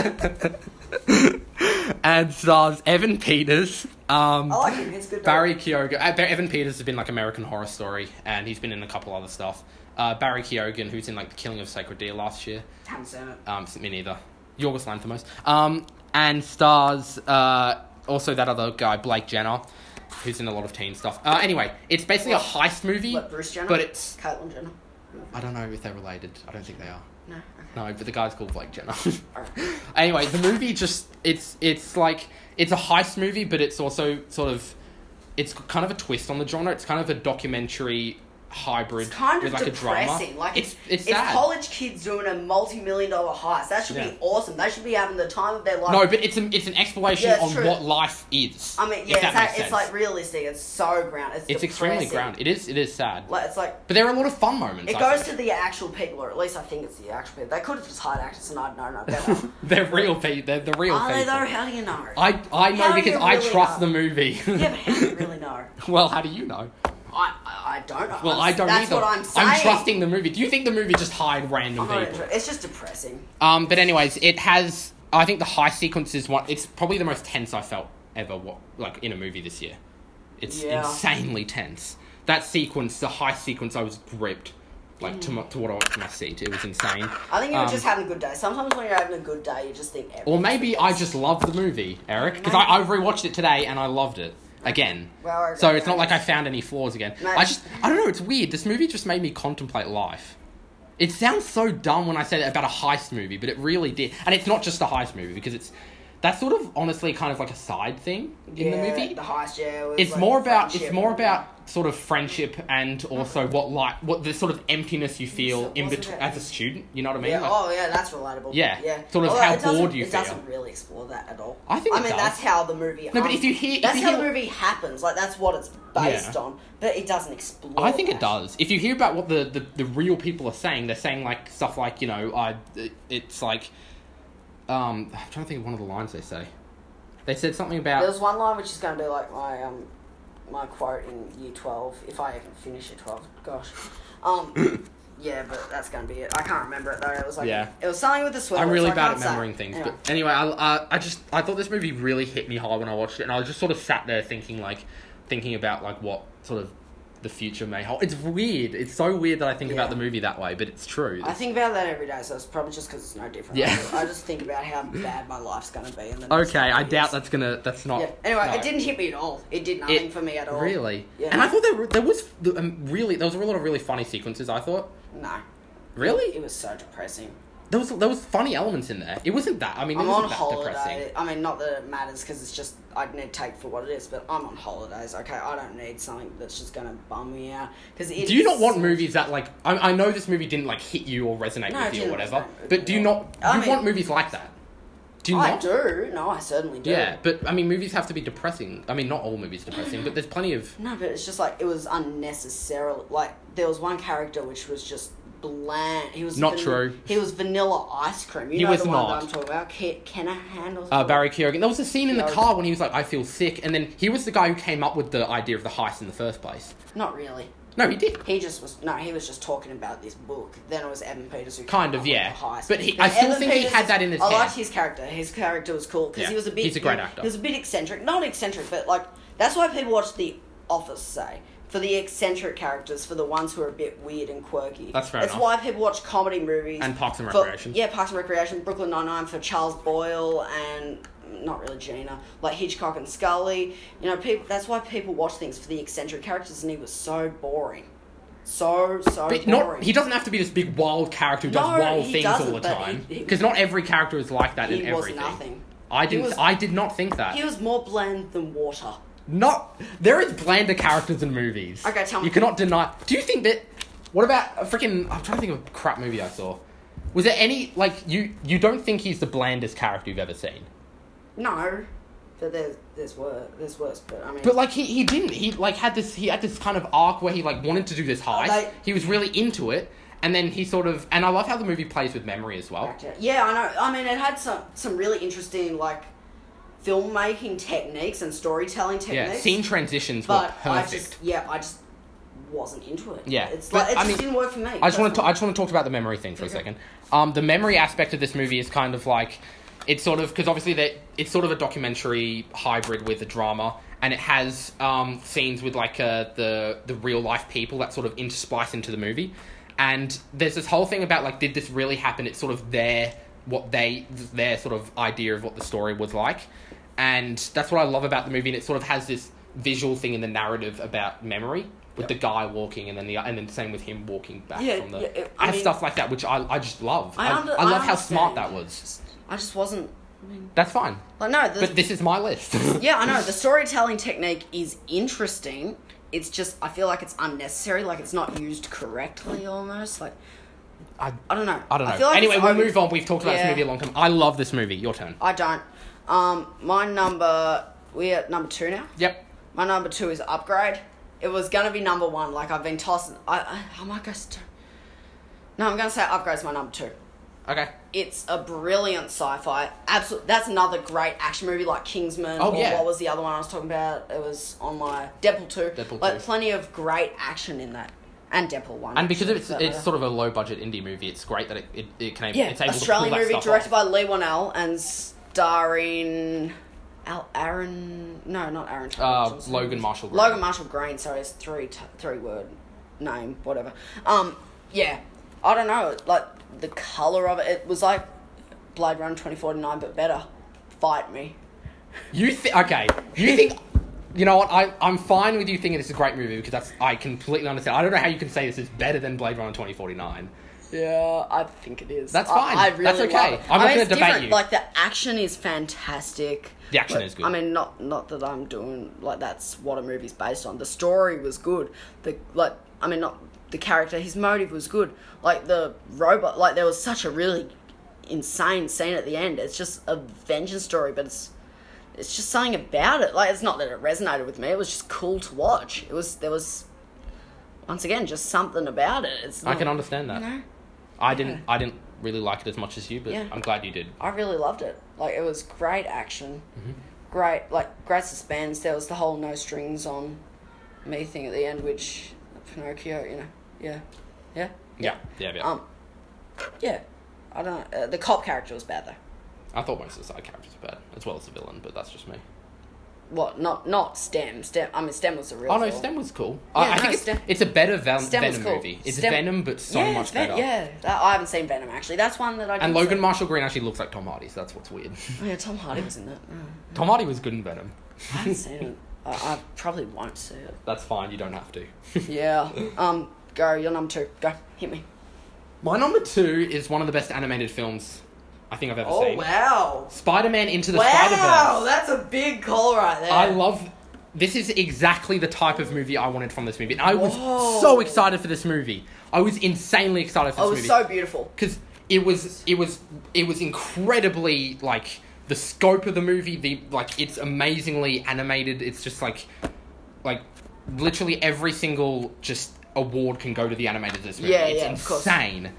And stars Evan Peters. I like him. He's good. Barry Keoghan. Evan Peters has been like American Horror Story, and he's been in a couple other stuff. Barry Keoghan, who's in like The Killing of Sacred Deer last year. Haven't seen it. Me neither. Yorgos Lanthimos. And stars also that other guy, Blake Jenner, who's in a lot of teen stuff. Anyway, it's basically a heist movie. What, Bruce Jenner? But it's... Caitlyn Jenner? I don't know if they're related. I don't think they are. No. Okay. No, but the guy's called Blake Jenner. Alright. Anyway, the movie just... It's like... It's a heist movie, but it's also sort of... It's kind of a twist on the genre. It's kind of a documentary hybrid It's kind of with like depressing. a drama. Like It's sad. college kids doing a multi-million-dollar heist. That should Yeah. be awesome. They should be having the time of their life. No, but it's an exploration Yeah, it's on true. what life is. I mean, if yeah, that makes it's sense. like realistic. It's so grounded. It's extremely depressing. grounded. It is sad. Like it's like But there are a lot of fun moments. it I goes think. to the actual people, or at least I think it's the actual people. They could have just hired actors, and I'd know no better. They're real people. They're the real Are they people. though? How do you know? I know How do because you I really trust know? the movie. Yeah, but how do you really know? Well, how do you know? I don't know. Well, I don't That's either. what I'm saying. I'm trusting the movie. Do you think the movie just hired random I'm not people? interested. It's just depressing. But anyways, it has. I think the heist sequence is one. It's probably the most tense I felt ever. Like in a movie this year, it's insanely tense. That sequence, the heist sequence, I was gripped. Like to my seat, it was insane. I think you were just having a good day. Sometimes when you're having a good day, you just think. Or maybe I just love the movie, Eric, because I've rewatched it today and I loved it again. Well, So it's not like I found any flaws again. No. I don't know. It's weird. This movie just made me contemplate life. It sounds so dumb when I said it about a heist movie, but it really did. And it's not just a heist movie, because that's sort of honestly kind of like a side thing in the movie. The heist, yeah. It's more about sort of friendship and also what the sort of emptiness you feel in between as a student. You know what I mean? Yeah. Like, That's relatable. Yeah. Sort of how bored you feel. It doesn't really explore that at all. I think it does. That's how the movie. No, but if you hear, the movie happens. Like that's what it's based on. But it doesn't explore. I think it does. If you hear about what the real people are saying, they're saying like stuff like it's like, I'm trying to think of one of the lines they say. They said something about. There's one line which is going to be like my quote in year 12, if I even finish year 12. Gosh. Yeah, but that's going to be it. I can't remember it though. It was like it was something with the swim. I'm really bad at remembering things, but anyway, I thought this movie really hit me hard when I watched it, and I just sort of sat there thinking about like what sort of the future may hold. It's weird. It's so weird that I think about the movie that way, but it's true. I think about that every day, so it's probably just because it's no different. Yeah. I just think about how bad my life's going to be. Okay, I doubt that's not... Yeah. Anyway, It didn't hit me at all. It did nothing for me at all. Really? Yeah. And I thought there was a lot of really funny sequences, I thought. No. Really? It was so depressing. There was funny elements in there. It wasn't that. I mean, it wasn't that depressing. I mean, not that it matters because it's just I need to take for what it is. But I'm on holidays. Okay, I don't need something that's just going to bum me out. Do you not want movies that like? I know this movie didn't like hit you or resonate with you or whatever. But do you not? You want movies like that? Do you not? I do. No, I certainly do. Yeah, but I mean, movies have to be depressing. I mean, not all movies are depressing, but there's plenty of. No, but it's just like it was unnecessarily. Like there was one character which was just bland. He was not true. He was vanilla ice cream. He was not. That I'm talking about. Can I handle? Barry Keoghan. There was a scene in the car when he was like, "I feel sick," and then he was the guy who came up with the idea of the heist in the first place. Not really. No, he did. He was just talking about this book. Then it was Evan Peters who kind of, yeah. The heist. But I still think he had that in his head. I liked his character. His character was cool because he was a bit. He's a great actor. He was a bit eccentric, not eccentric, but like that's why people watch The Office. Say for the eccentric characters, for the ones who are a bit weird and quirky. That's fair enough. That's why people watch comedy movies and Parks and Recreation. Parks and Recreation, Brooklyn Nine-Nine for Charles Boyle and. Not really Gina, like Hitchcock and Scully. You know, people. That's why people watch things for the eccentric characters, and he was so boring. So but boring. He doesn't have to be this big wild character who does wild things all the time. Because not every character is like that in everything. He was nothing. I did not think that. He was more bland than water. There is blander characters in movies. Okay, tell me. You cannot deny. Do you think that? What about a freaking? I'm trying to think of a crap movie I saw. Was there any like you don't think he's the blandest character you've ever seen? No, but there's worse. But I mean, but like he didn't. He had this kind of arc where he like wanted to do this heist. He was really into it, and then he sort of. And I love how the movie plays with memory as well. Yeah, I know. I mean, it had some really interesting like filmmaking techniques and storytelling techniques. Yeah, scene transitions were perfect. I just wasn't into it. Yeah, it just didn't work for me. I just want to talk about the memory thing for a second. The memory aspect of this movie is kind of like. It's sort of because obviously it's sort of a documentary hybrid with a drama, and it has scenes with like the real life people that sort of intersplice into the movie, and there's this whole thing about like did this really happen? It's sort of their sort of idea of what the story was like, and that's what I love about the movie. And it sort of has this visual thing in the narrative about memory. With the guy walking, and then same with him walking back from the stuff like that, which I just love. I love how smart that was. I just wasn't. That's fine. Like no, but this is my list. Yeah, I know the storytelling technique is interesting. It's just I feel like it's unnecessary. Like it's not used correctly, almost. Like I don't know. I feel like anyway, we'll move on. We've talked about this movie a long time. I love this movie. Your turn. I don't. We're at number 2 now. Yep. My number 2 is Upgrade. It was gonna be number 1. Like I've been tossing. I might go. No, I'm gonna say Upgrade's my number 2. Okay. It's a brilliant sci-fi. Absolutely, that's another great action movie like Kingsman. Oh, yeah. What was the other one I was talking about? It was on my Deadpool 2. Like plenty of great action in that, and Deadpool 1. And because it's sort of a low budget indie movie, it's great that it can it's able Australian to pull that movie directed by Lee Whannell and starring Logan Marshall Green. Logan Marshall Green. Sorry, it's three word name, whatever. Yeah, I don't know, like. The colour of it, it was like Blade Runner 2049, but better. Fight me. You think... You know what? I'm fine with you thinking this is a great movie because I completely understand. I don't know how you can say this is better than Blade Runner 2049. Yeah, I think it is. That's fine. I really That's okay. love it. I'm not gonna it's debate different. you. Like, the action is fantastic. The action is good. I mean, not that I'm doing, like, that's what a movie's based on. The story was good. Not the character, his motive was good. Like, the robot, like, there was such a really insane scene at the end. It's just a vengeance story, but it's just something about it. Like, it's not that it resonated with me. It was just cool to watch. There was once again just something about it. It's I can understand that. You know, I didn't really like it as much as you, but Yeah. I'm glad you did. I really loved it. Like, it was great action, Mm-hmm. great suspense. There was the whole no strings on me thing at the end, which Pinocchio, yeah. Yeah. Yeah. I don't know. The cop character was bad though. I thought most of the side characters were bad, as well as the villain, but that's just me. What? Not Stem. Stem was the real. Oh no, villain. Stem was cool. Yeah, I no, think it's a better Stem was Venom cool. movie. It's Stem- Venom, but so Yeah, much it's better. Yeah, I haven't seen Venom actually. That's one that I. And did Logan see. Marshall Green actually looks like Tom Hardy, so that's what's weird. Oh, yeah, Tom Hardy was in that. Tom Hardy was good in Venom. I haven't seen it. I probably won't see it. That's fine, you don't have to. Yeah. Go. Your number 2. Go. Hit me. My number 2 is one of the best animated films I think I've ever seen. Wow. Spider-Man Into the Wow, Spider-Verse. that's a big call right there. I love... This is exactly the type of movie I wanted from this movie. And I was Whoa. so excited for this movie. I was insanely excited for It this was movie. so beautiful. Because it was incredibly, like, the scope of the movie, it's amazingly animated. It's just like literally every single just award can go to the animators of this movie. Yeah, it's yeah, of course. insane.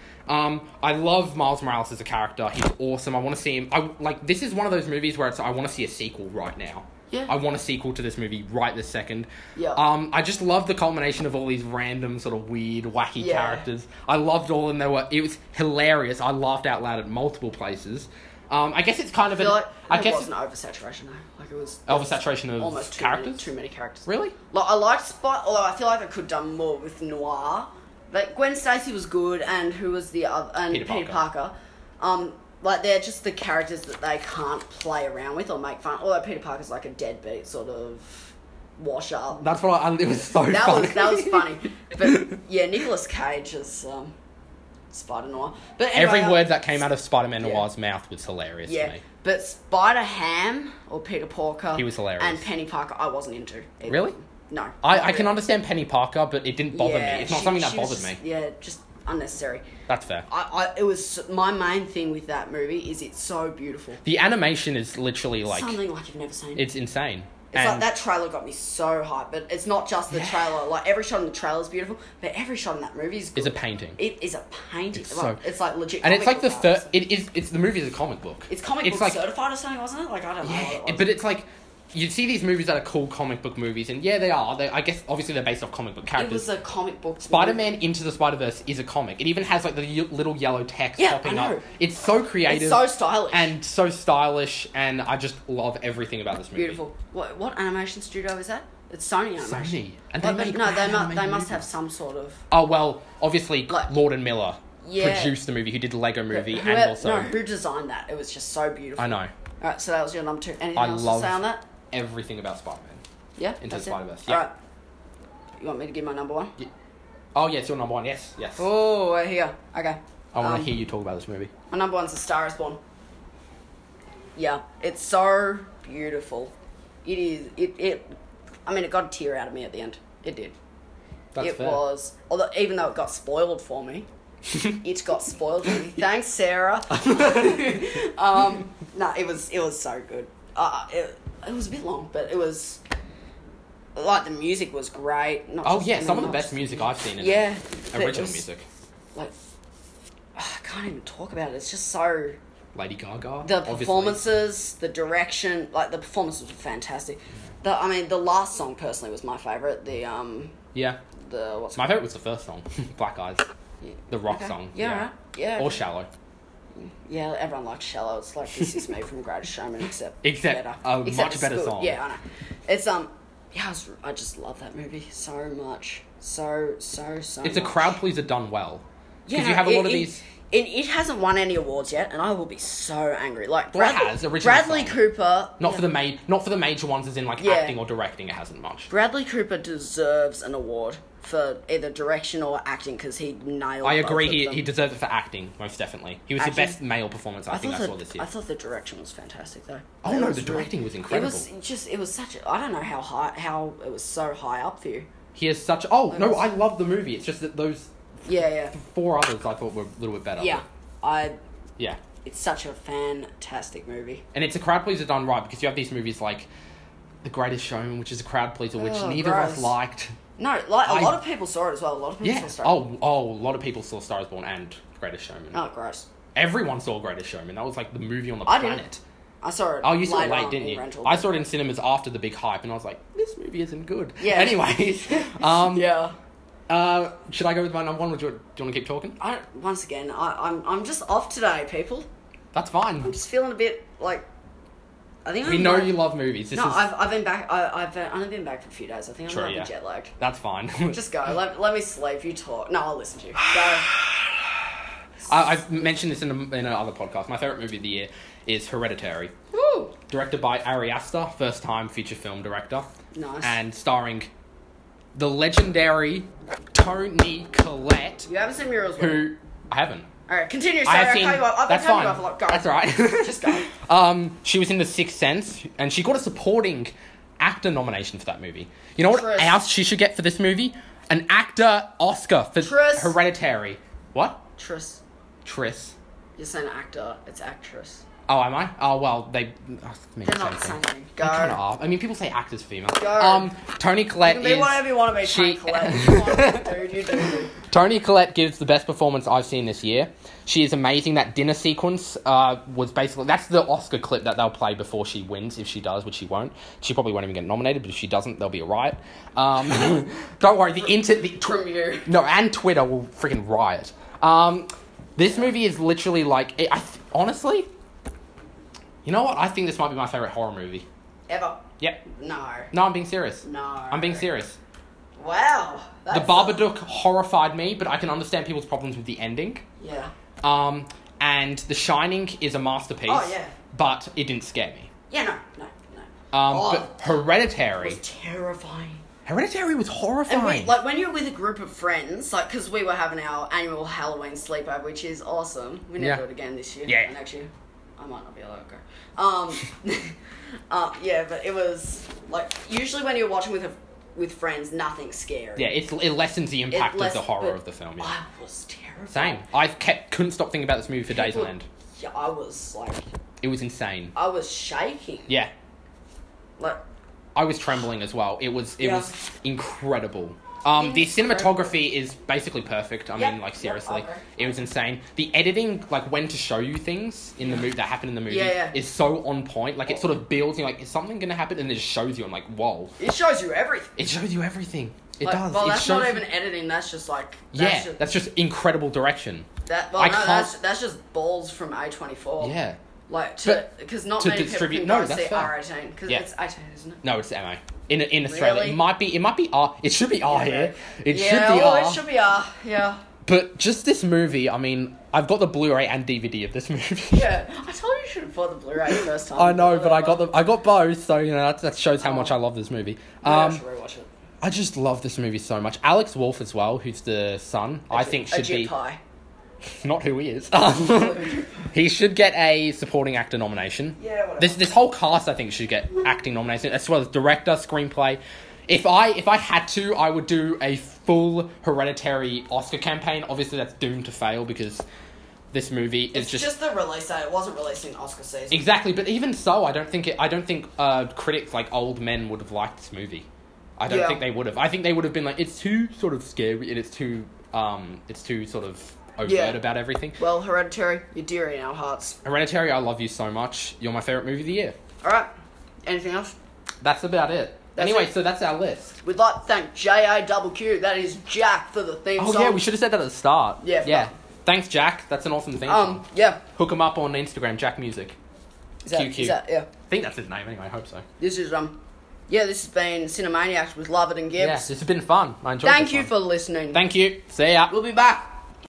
I love Miles Morales as a character. He's awesome. I want to see him. This is one of those movies where I want to see a sequel right now. Yeah. I want a sequel to this movie right this second. Yeah. I just love the culmination of all these random sort of weird, wacky Yeah. characters. I loved all of them. It was hilarious. I laughed out loud at multiple places. I guess it's kind of I feel like I there guess was an oversaturation though. Like, it was oversaturation of almost characters. Too many characters. Really? Like, I liked Spot, although I feel like I could have done more with Noir. Like, Gwen Stacy was good, and who was the other? And Peter Parker. Like, they're just the characters that they can't play around with or make fun. Although Peter Parker's like a deadbeat sort of wash up. That's what it was so That funny. was funny. But yeah, Nicolas Cage as Spider-Noir. But anyway, Every word that came out of Spider-Man yeah. Noir's mouth was hilarious to Yeah, me. but Spider-Ham or Peter Parker, He was hilarious. and Penny Parker, I wasn't into. Either. Really? No. I can understand Penny Parker, but it didn't bother Yeah, me. It's not she- something that she was bothered just- me. Yeah, just unnecessary. That's fair. It was my main thing with that movie is it's so beautiful. The animation is literally like Something like you've never seen. it's insane. It's like that trailer got me so hyped, but it's not just the Yeah. trailer. Like, every shot in the trailer is beautiful, but every shot in that movie is good. Is a painting. It is a painting. It's It's like legit. And it's like comic the book third. vibes. It's the movie is a comic book. It's comic book like, certified or something, wasn't it? Like, I don't know. Yeah, what it was. but it's like you see these movies that are cool comic book movies, and yeah, they are. I guess obviously they're based off comic book It characters. was a comic book. Spider-Man Into the Spider-Verse is a comic. It even has like the little yellow text Yeah, popping I know. up. It's so creative. It's so stylish and so stylish, and I just love everything about this movie. beautiful. What animation studio is that? It's Sony Animation. Sony. And Like, they make no, great they animated must have movies. some sort of. Oh well, obviously Like- Lord and Miller Yeah. produced the movie. Who did the Lego Movie, Who- and also who designed that? It was just so beautiful. I know Alright, so that was your number 2. Anything I else love- to say on that? everything about Spider-Man. Yeah? Into that's the it? Spider-Verse, yeah. Alright. You want me to give my number 1? Oh yeah, it's your number 1. Yes, yes. Oh, we're here. Okay. I want to hear you talk about this movie. My number 1's A Star Is Born. Yeah, it's so beautiful. It is. I mean, it got a tear out of me at the end. It did. That's it fair. was, although even though it got spoiled for me, it got spoiled for me. Thanks, Sarah. No, it was so good. It was a bit long, but it was like the music was great. Not Oh just- yeah, some of the not best just- music I've seen in Yeah, but it original was, music. Like, I can't even talk about it. It's just so. Lady Gaga. The obviously. performances, the direction, like the performances were fantastic. The last song personally was my favorite. Yeah, What's my favorite was the first song, Black Eyes, the rock okay. song. Yeah, right. Yeah. Or Shallow. Yeah, everyone likes Shallow. It's like This Is Me from Greatest Showman, except Except better. a Except much it's better good. song. Yeah, I know. It's yeah, I just love that movie so much, so. It's much. a crowd pleaser done well. Yeah, Because you have a lot of these. It hasn't won any awards yet, and I will be so angry. Like Well, it has, original Bradley song. Cooper. Not for the major ones, as in like Yeah. acting or directing. It hasn't much. Bradley Cooper deserves an award for either direction or acting because he nailed. I agree. both of them. He deserves it for acting, most definitely. He was Acting? the best male performance I think I saw this year. I thought the direction was fantastic though. Oh It no, was the directing was incredible. It was such. I don't know how it was so high up for you. He has such. Oh no, I love the movie. It's just that those Yeah. 4 others I thought were a little bit better. Yeah, Yeah. It's such a fantastic movie. And it's a crowd pleaser done right because you have these movies like The Greatest Showman, which is a crowd pleaser, which neither of us gross. liked. No, like a lot of people saw it as well. A lot of people Yeah. saw Star. Oh, a lot of people saw Star is Born and Greatest Showman. Oh, gross. Everyone saw Greatest Showman. That was like the movie on the I planet. didn't. I saw it. Oh, you saw it later late, on didn't in you? rental. I saw it in cinemas after the big hype, and I was like, this movie isn't good. Yeah. Anyways, Yeah. should I go with my number 1, or do you want to keep talking? Once again, I'm just off today, people. That's fine. I'm just feeling a bit like. I think We know you love movies. I've been back. I've only been back for a few days. I think I'm gonna be jet lagged. That's fine. Just go. Let me sleep. You talk. No, I'll listen to you. Go. I've mentioned this in another podcast. My favourite movie of the year is Hereditary. Woo! Directed by Ari Aster, first time feature film director. Nice. And starring the legendary Toni Collette, You haven't seen Muriel's Wedding. who I haven't. Alright, continue. I Sorry, have I'll seen. cut you off. I've been That's cutting fine. you off a lot. Go. That's all right. Just go. She was in The Sixth Sense, and she got a supporting actor nomination for that movie. You know what Tris. else she should get for this movie? An actor Oscar for Tris. Hereditary. What? Tris. You're saying actor. It's actress. Oh, am I? Oh, well, they... They're not the same thing. Go. They kind of are. I mean, people say actors female. Go. Toni Collette You can be whatever you want to be, she- Toni Collette. You want to, dude. You do. Toni Collette gives the best performance I've seen this year. She is amazing. That dinner sequence was basically... That's the Oscar clip that they'll play before she wins, if she does, which she won't. She probably won't even get nominated, but if she doesn't, there'll be a riot. Don't worry, Premiere. No, and Twitter will freaking riot. This movie is literally like... honestly... You know what? I think this might be my favourite horror movie. Ever. Yep. No. No, I'm being serious. No. I'm being serious. Wow. The Babadook horrified me, but I can understand people's problems with the ending. Yeah. And The Shining is a masterpiece. Oh, yeah. But it didn't scare me. Yeah, no. But Hereditary... It was terrifying. Hereditary was horrifying. And when you're with a group of friends, like, because we were having our annual Halloween sleepover, which is awesome. We need to do it again this year. Yeah. And actually, I might not be able to go. Yeah, but it was, like, usually when you're watching with friends, nothing's scary. Yeah, it lessens the impact of the horror but of the film. Yeah. I was terrified. Same. couldn't stop thinking about this movie for days on end. Yeah, I was, like... It was insane. I was shaking. Yeah. Like... I was trembling as well. It was incredible. The Incredible. cinematography is basically perfect. I mean, like, seriously. okay. It was insane. The editing, like, when to show you things in the movie that happen in the movie is so on point. Like, it sort of builds, and you're like, is something going to happen? And it just shows you. I'm like, whoa. It shows you everything. It shows you everything. It Like, does. Well, It that's shows not you- even editing. That's just like... That's just incredible direction. I can't... That's just balls from A24. Yeah. Like, because not to many distribute- people no, can go that's see fair. R18. Because Yeah. it's 18, isn't it? No, it's MA. In Australia. Really? It might be R. It should be R here. It should Yeah, be well, R. it should be R. Yeah. But just this movie, I mean, I've got the Blu-ray and DVD of this movie. Yeah. I told you should have bought the Blu-ray the first time. I know, but I got both, so you know that shows how much I love this movie. I should rewatch it. I just love this movie so much. Alex Wolff as well, who's the son, I think should be Pie. not who he is. He should get a supporting actor nomination. Yeah, whatever. This whole cast, I think, should get acting nominations as well as director, screenplay. If I had to, I would do a full Hereditary Oscar campaign. Obviously, that's doomed to fail because this movie is It's just the release date. It wasn't released in Oscar season. exactly. But even so, I don't think critics like old men would have liked this movie. I don't think they would have. I think they would have been like, it's too sort of scary and it's too sort of overt about everything. Well, Hereditary, you're dear in our hearts. Hereditary, I love you so much. You're my favourite movie of the year. Alright. Anything else? That's about it. That's Anyway, it. so that's our list. We'd like to thank JAQQ. That is Jack for the theme song. Oh yeah, we should have said that at the start. Yeah. Thanks, Jack. That's an awesome thing. song. Yeah. Hook him up on Instagram, Jack Music. QQ. Yeah. I think that's his name anyway. I hope so. This is, this has been Cinemaniacs with Lovett and Gibbs. Yeah, this has been fun. I enjoyed Thank this you one. for listening. Thank you. See ya. We'll be back.